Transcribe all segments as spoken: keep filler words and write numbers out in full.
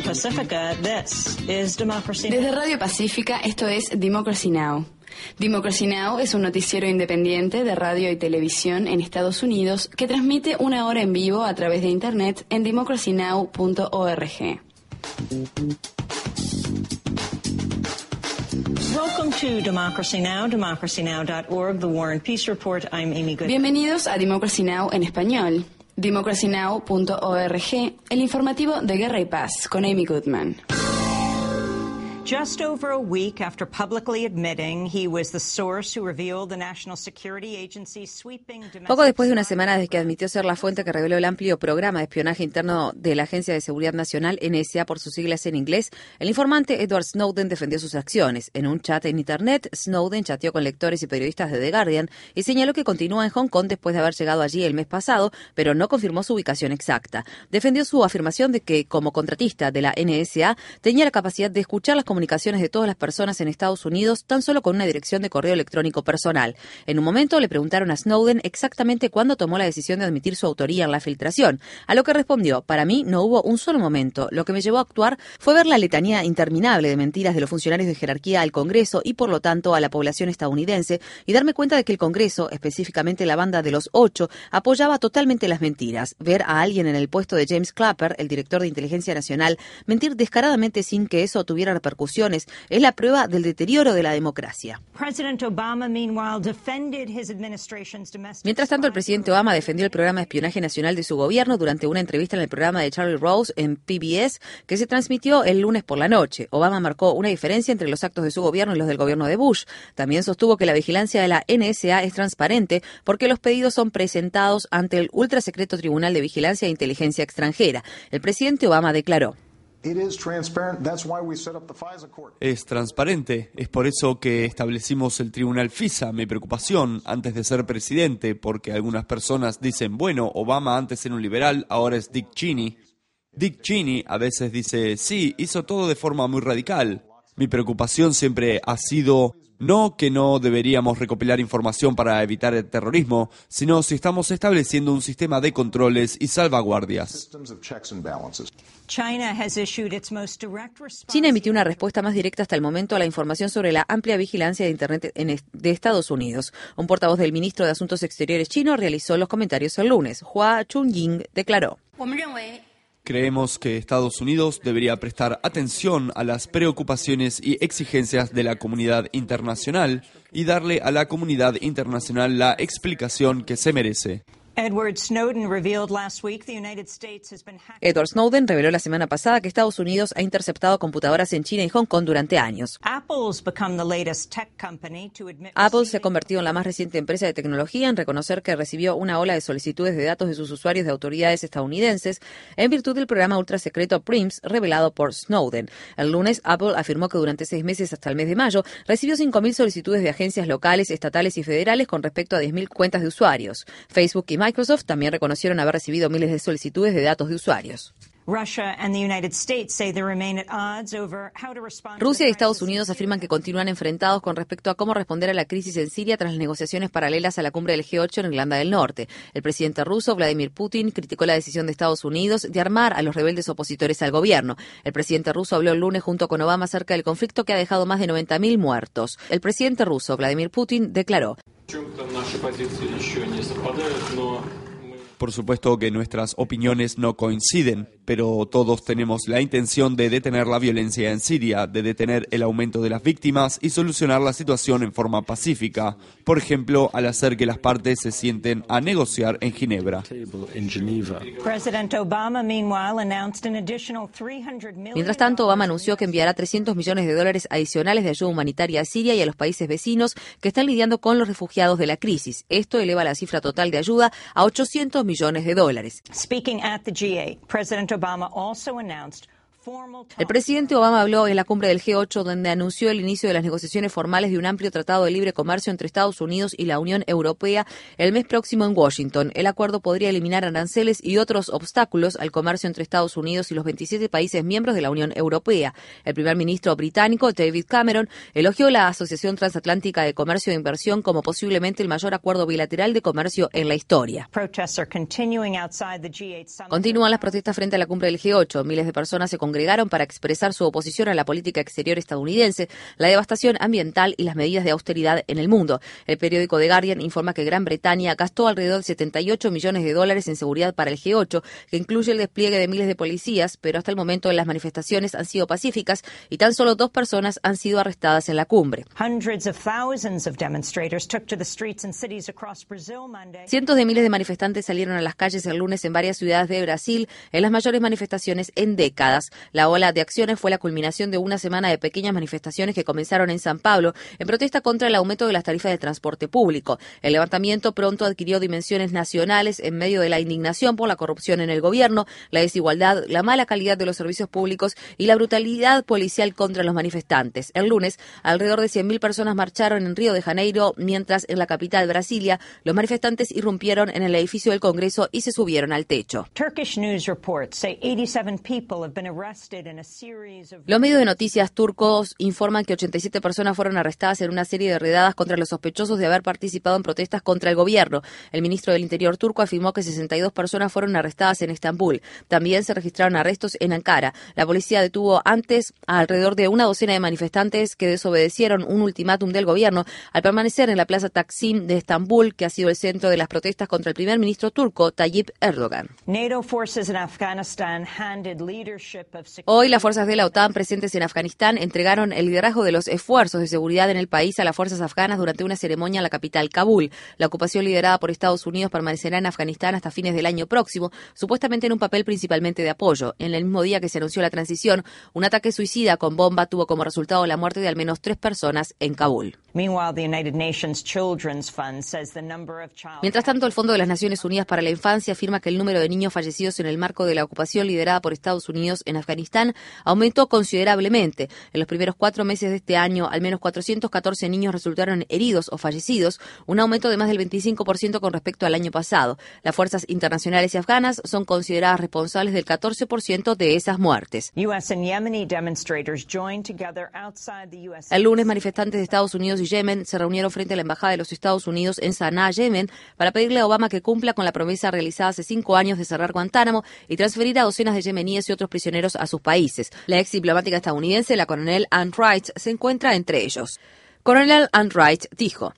Pacifica, this is Democracy Now! Desde Radio Pacífica, esto es Democracy Now! Democracy Now! Es un noticiero independiente de radio y televisión en Estados Unidos que transmite una hora en vivo a través de Internet en democracy now punto org. Welcome to Democracy Now!, democracy now dot org, The War and Peace Report. I'm Amy Goodman. Bienvenidos a Democracy Now! En español. democracy now punto org, el informativo de Guerra y Paz, con Amy Goodman. Just over a week after publicly admitting he was the source who revealed the National Security Agency's sweeping domestic... Poco después de una semana desde que admitió ser la fuente que reveló el amplio programa de espionaje interno de la Agencia de Seguridad Nacional, N S A por sus siglas en inglés, el informante Edward Snowden defendió sus acciones. En un chat en Internet, Snowden chateó con lectores y periodistas de The Guardian y señaló que continúa en Hong Kong después de haber llegado allí el mes pasado, pero no confirmó su ubicación exacta. Defendió su afirmación de que, como contratista de la N S A, tenía la capacidad de escuchar las comunicaciones de todas las personas en Estados Unidos tan solo con una dirección de correo electrónico personal. En un momento le preguntaron a Snowden exactamente cuándo tomó la decisión de admitir su autoría en la filtración, a lo que respondió: para mí no hubo un solo momento. Lo que me llevó a actuar fue ver la letanía interminable de mentiras de los funcionarios de jerarquía al Congreso y por lo tanto a la población estadounidense y darme cuenta de que el Congreso, específicamente la banda de los ocho, apoyaba totalmente las mentiras. Ver a alguien en el puesto de James Clapper, el director de Inteligencia Nacional, mentir descaradamente sin que eso tuviera repercusiones es la prueba del deterioro de la democracia. Mientras tanto, el presidente Obama defendió el programa de espionaje nacional de su gobierno durante una entrevista en el programa de Charlie Rose en P B S que se transmitió el lunes por la noche. Obama marcó una diferencia entre los actos de su gobierno y los del gobierno de Bush. También sostuvo que la vigilancia de la N S A es transparente porque los pedidos son presentados ante el ultrasecreto Tribunal de Vigilancia e Inteligencia Extranjera. El presidente Obama declaró: Es transparente, es por eso que establecimos el Tribunal FISA. Mi preocupación antes de ser presidente, porque algunas personas dicen, bueno, Obama antes era un liberal, ahora es Dick Cheney. Dick Cheney a veces dice, sí, hizo todo de forma muy radical. Mi preocupación siempre ha sido no que no deberíamos recopilar información para evitar el terrorismo, sino si estamos estableciendo un sistema de controles y salvaguardias. China emitió una respuesta más directa hasta el momento a la información sobre la amplia vigilancia de Internet de Estados Unidos. Un portavoz del ministro de Asuntos Exteriores chino realizó los comentarios el lunes. Hua Chunying declaró: Creemos que Estados Unidos debería prestar atención a las preocupaciones y exigencias de la comunidad internacional y darle a la comunidad internacional la explicación que se merece. Edward Snowden revealed last week the United States has been hacked. Edward Snowden reveló la semana pasada que Estados Unidos ha interceptado computadoras en China y Hong Kong durante años. Apple's become the latest tech company to admit Apple se ha convertido en la más reciente empresa de tecnología en reconocer que recibió una ola de solicitudes de datos de sus usuarios de autoridades estadounidenses en virtud del programa ultrasecreto P R I M S revelado por Snowden. El lunes, Apple afirmó que durante seis meses hasta el mes de mayo recibió cinco mil solicitudes de agencias locales, estatales y federales con respecto a diez mil cuentas de usuarios. Facebook y Microsoft también reconocieron haber recibido miles de solicitudes de datos de usuarios. Rusia Rusia y Estados Unidos afirman que continúan enfrentados con respecto a cómo responder a la crisis en Siria tras las negociaciones paralelas a la cumbre del G ocho en Irlanda del Norte. El presidente ruso, Vladimir Putin, criticó la decisión de Estados Unidos de armar a los rebeldes opositores al gobierno. El presidente ruso habló el lunes junto con Obama acerca del conflicto que ha dejado más de noventa mil muertos. El presidente ruso, Vladimir Putin, declaró: Por supuesto que nuestras opiniones no coinciden, pero todos tenemos la intención de detener la violencia en Siria, de detener el aumento de las víctimas y solucionar la situación en forma pacífica, por ejemplo, al hacer que las partes se sienten a negociar en Ginebra. Mientras tanto, Obama anunció que enviará trescientos millones de dólares adicionales de ayuda humanitaria a Siria y a los países vecinos que están lidiando con los refugiados de la crisis. Esto eleva la cifra total de ayuda a ochocientos millones de dólares. Speaking at the G eight, President Obama also announced El presidente Obama habló en la cumbre del G ocho, donde anunció el inicio de las negociaciones formales de un amplio tratado de libre comercio entre Estados Unidos y la Unión Europea el mes próximo en Washington. El acuerdo podría eliminar aranceles y otros obstáculos al comercio entre Estados Unidos y los veintisiete países miembros de la Unión Europea. El primer ministro británico, David Cameron, elogió la Asociación Transatlántica de Comercio e Inversión como posiblemente el mayor acuerdo bilateral de comercio en la historia. protests are continuing outside the G eight summit. Continúan las protestas frente a la cumbre del G ocho. Miles de personas se congregaron congregaron para expresar su oposición a la política exterior estadounidense, la devastación ambiental y las medidas de austeridad en el mundo. El periódico The Guardian informa que Gran Bretaña gastó alrededor de setenta y ocho millones de dólares en seguridad para el G ocho, que incluye el despliegue de miles de policías, pero hasta el momento las manifestaciones han sido pacíficas y tan solo dos personas han sido arrestadas en la cumbre. Cientos de miles de manifestantes salieron a las calles el lunes en varias ciudades de Brasil, en las mayores manifestaciones en décadas. La ola de acciones fue la culminación de una semana de pequeñas manifestaciones que comenzaron en San Pablo en protesta contra el aumento de las tarifas de transporte público. El levantamiento pronto adquirió dimensiones nacionales en medio de la indignación por la corrupción en el gobierno, la desigualdad, la mala calidad de los servicios públicos y la brutalidad policial contra los manifestantes. El lunes, alrededor de cien mil personas marcharon en Río de Janeiro, mientras en la capital, Brasilia, los manifestantes irrumpieron en el edificio del Congreso y se subieron al techo. Los medios de noticias turcos informan que ochenta y siete personas fueron arrestadas en una serie de redadas contra los sospechosos de haber participado en protestas contra el gobierno. El ministro del Interior turco afirmó que sesenta y dos personas fueron arrestadas en Estambul. También se registraron arrestos en Ankara. La policía detuvo antes a alrededor de una docena de manifestantes que desobedecieron un ultimátum del gobierno al permanecer en la plaza Taksim de Estambul, que ha sido el centro de las protestas contra el primer ministro turco, Tayyip Erdogan. Hoy, las fuerzas de la OTAN presentes en Afganistán entregaron el liderazgo de los esfuerzos de seguridad en el país a las fuerzas afganas durante una ceremonia en la capital, Kabul. La ocupación liderada por Estados Unidos permanecerá en Afganistán hasta fines del año próximo, supuestamente en un papel principalmente de apoyo. En el mismo día que se anunció la transición, un ataque suicida con bomba tuvo como resultado la muerte de al menos tres personas en Kabul. Mientras tanto, el Fondo de las Naciones Unidas para la Infancia afirma que el número de niños fallecidos en el marco de la ocupación liderada por Estados Unidos en Afganistán aumentó considerablemente. En los primeros cuatro meses de este año, al menos cuatrocientos catorce niños resultaron heridos o fallecidos, un aumento de más del veinticinco por ciento con respecto al año pasado. Las fuerzas internacionales y afganas son consideradas responsables del catorce por ciento de esas muertes. El lunes, manifestantes de Estados Unidos y Yemen se reunieron frente a la Embajada de los Estados Unidos en Saná, Yemen, para pedirle a Obama que cumpla con la promesa realizada hace cinco años de cerrar Guantánamo y transferir a docenas de yemeníes y otros prisioneros a sus países. La ex diplomática estadounidense, la coronel Ann Wright, se encuentra entre ellos. Coronel Ann Wright dijo: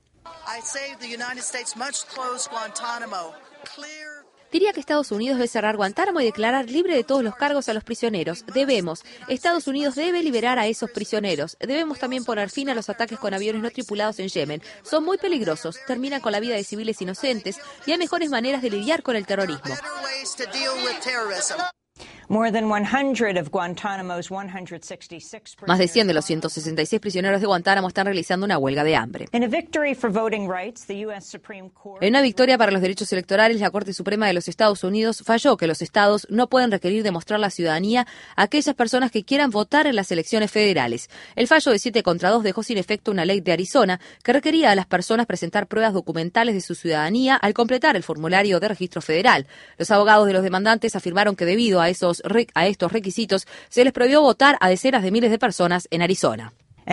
Diría que Estados Unidos debe cerrar Guantánamo y declarar libre de todos los cargos a los prisioneros. Debemos. Estados Unidos debe liberar a esos prisioneros. Debemos también poner fin a los ataques con aviones no tripulados en Yemen. Son muy peligrosos, terminan con la vida de civiles inocentes y hay mejores maneras de lidiar con el terrorismo. Más de cien de los ciento sesenta y seis prisioneros de Guantánamo están realizando una huelga de hambre. En una victoria para los derechos electorales, la Corte Suprema de los Estados Unidos falló que los estados no pueden requerir demostrar la ciudadanía a aquellas personas que quieran votar en las elecciones federales. El fallo de siete contra dos dejó sin efecto una ley de Arizona que requería a las personas presentar pruebas documentales de su ciudadanía al completar el formulario de registro federal. Los abogados de los demandantes afirmaron que debido a esos a estos requisitos se les prohibió votar a decenas de miles de personas en Arizona.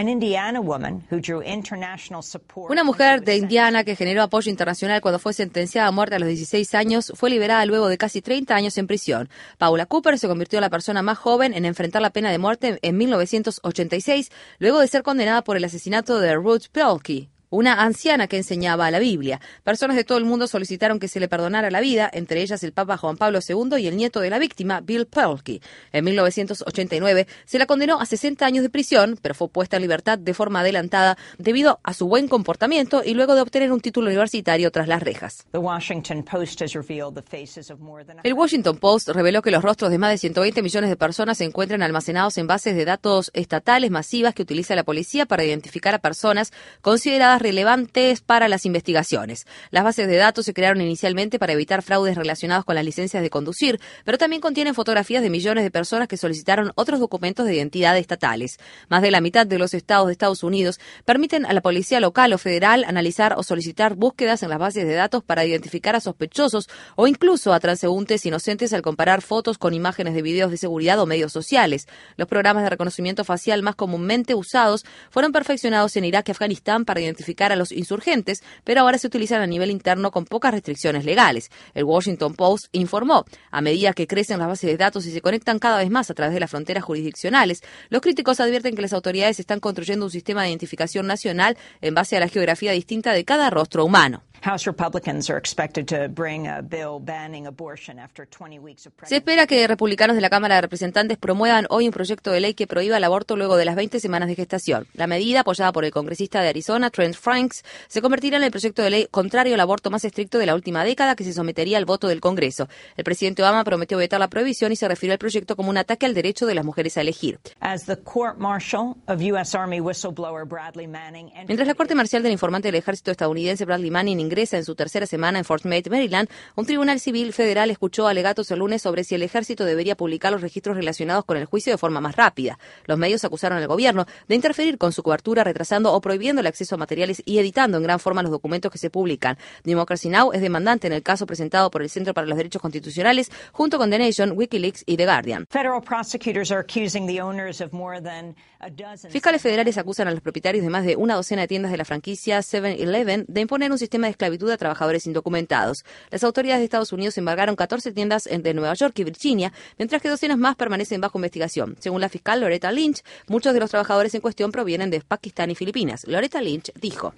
Una mujer de Indiana que generó apoyo internacional cuando fue sentenciada a muerte a los dieciséis años fue liberada luego de casi treinta años en prisión. Paula Cooper se convirtió en la persona más joven en enfrentar la pena de muerte en mil novecientos ochenta y seis, luego de ser condenada por el asesinato de Ruth Pelkey, una anciana que enseñaba la Biblia. Personas de todo el mundo solicitaron que se le perdonara la vida, entre ellas el Papa Juan Pablo segundo y el nieto de la víctima, Bill Pelkey. En mil novecientos ochenta y nueve se la condenó a sesenta años de prisión, pero fue puesta en libertad de forma adelantada debido a su buen comportamiento y luego de obtener un título universitario tras las rejas. El Washington Post reveló que los rostros de más de ciento veinte millones de personas se encuentran almacenados en bases de datos estatales masivas que utiliza la policía para identificar a personas consideradas relevantes para las investigaciones. Las bases de datos se crearon inicialmente para evitar fraudes relacionados con las licencias de conducir, pero también contienen fotografías de millones de personas que solicitaron otros documentos de identidad estatales. Más de la mitad de los estados de Estados Unidos permiten a la policía local o federal analizar o solicitar búsquedas en las bases de datos para identificar a sospechosos o incluso a transeúntes inocentes al comparar fotos con imágenes de videos de seguridad o medios sociales. Los programas de reconocimiento facial más comúnmente usados fueron perfeccionados en Irak y Afganistán para identificar identificar a los insurgentes, pero ahora se utilizan a nivel interno con pocas restricciones legales. El Washington Post informó, a medida que crecen las bases de datos y se conectan cada vez más a través de las fronteras jurisdiccionales, los críticos advierten que las autoridades están construyendo un sistema de identificación nacional en base a la geografía distinta de cada rostro humano. Se espera que republicanos de la Cámara de Representantes promuevan hoy un proyecto de ley que prohíba el aborto luego de las veinte semanas de gestación. La medida, apoyada por el congresista de Arizona, Trent Franks, se convertirá en el proyecto de ley contrario al aborto más estricto de la última década que se sometería al voto del Congreso. El presidente Obama prometió vetar la prohibición y se refirió al proyecto como un ataque al derecho de las mujeres a elegir. Mientras la Corte Marcial del informante del ejército estadounidense Bradley Manning ingresa en su tercera semana en Fort Meade, Maryland, un tribunal civil federal escuchó alegatos el lunes sobre si el ejército debería publicar los registros relacionados con el juicio de forma más rápida. Los medios acusaron al gobierno de interferir con su cobertura, retrasando o prohibiendo el acceso a materiales y editando en gran forma los documentos que se publican. Democracy Now! Es demandante en el caso presentado por el Centro para los Derechos Constitucionales, junto con The Nation, Wikileaks y The Guardian. Fiscales federales acusan a los propietarios de más de una docena de tiendas de la franquicia seven eleven de imponer un sistema de esclavitud a trabajadores indocumentados. Las autoridades de Estados Unidos embargaron catorce tiendas de Nueva York y Virginia, mientras que docenas más permanecen bajo investigación. Según la fiscal Loretta Lynch, muchos de los trabajadores en cuestión provienen de Pakistán y Filipinas. Loretta Lynch dijo: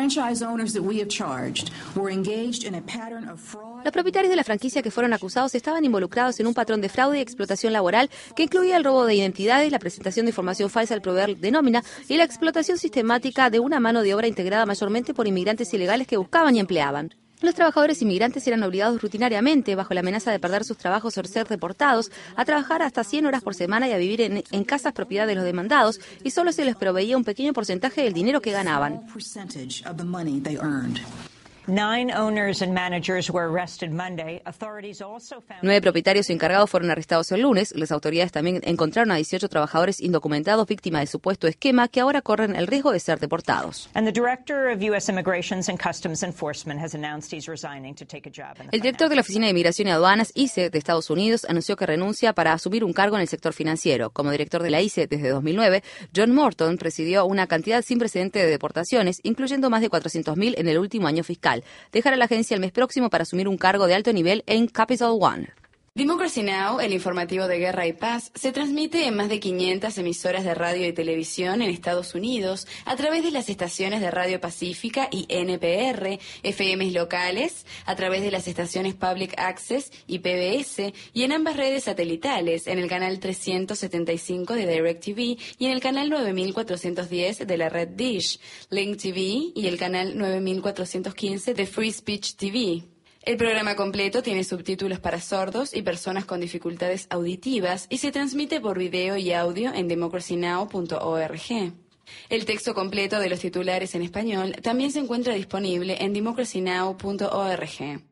Los propietarios de la franquicia que fueron acusados estaban involucrados en un patrón de fraude y explotación laboral que incluía el robo de identidades, la presentación de información falsa al proveedor de nómina y la explotación sistemática de una mano de obra integrada mayormente por inmigrantes ilegales que buscaban y empleaban. Los trabajadores inmigrantes eran obligados rutinariamente, bajo la amenaza de perder sus trabajos o ser deportados, a trabajar hasta cien horas por semana y a vivir en, en casas propiedad de los demandados, y solo se les proveía un pequeño porcentaje del dinero que ganaban. Nueve propietarios y encargados fueron arrestados el lunes. Las autoridades también encontraron a dieciocho trabajadores indocumentados víctimas del supuesto esquema que ahora corren el riesgo de ser deportados. El director de la Oficina de Inmigración y Aduanas, I C E, de Estados Unidos, anunció que renuncia para asumir un cargo en el sector financiero. Como director de la I C E desde dos mil nueve, John Morton presidió una cantidad sin precedente de deportaciones, incluyendo más de cuatrocientos mil en el último año fiscal. Dejará la agencia el mes próximo para asumir un cargo de alto nivel en Capital One. Democracy Now!, el informativo de Guerra y Paz, se transmite en más de quinientas emisoras de radio y televisión en Estados Unidos a través de las estaciones de Radio Pacífica y N P R, F Ms locales, a través de las estaciones Public Access y P B S, y en ambas redes satelitales, en el canal trescientos setenta y cinco de DirecTV y en el canal nueve mil cuatrocientos diez de la red Dish, Link T V y el canal nueve mil cuatrocientos quince de Free Speech T V. El programa completo tiene subtítulos para sordos y personas con dificultades auditivas y se transmite por video y audio en democracy now punto org. El texto completo de los titulares en español también se encuentra disponible en democracy now punto org.